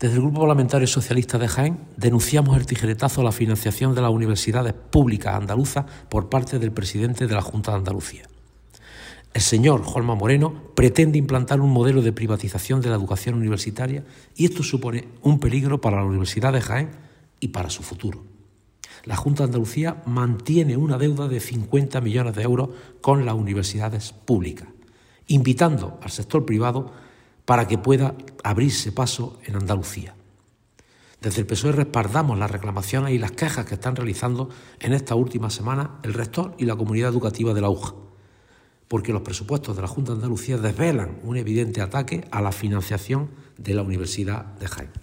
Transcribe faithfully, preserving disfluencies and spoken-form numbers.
Desde el Grupo Parlamentario Socialista de Jaén denunciamos el tijeretazo a la financiación de las universidades públicas andaluzas por parte del presidente de la Junta de Andalucía. El señor Juanma Moreno pretende implantar un modelo de privatización de la educación universitaria y esto supone un peligro para la Universidad de Jaén y para su futuro. La Junta de Andalucía mantiene una deuda de cincuenta millones de euros con las universidades públicas, invitando al sector privado para que pueda abrirse paso en Andalucía. Desde el P S O E respaldamos las reclamaciones y las quejas que están realizando en estas últimas semanas el rector y la comunidad educativa de la U J A, porque los presupuestos de la Junta de Andalucía desvelan un evidente ataque a la financiación de la Universidad de Jaén.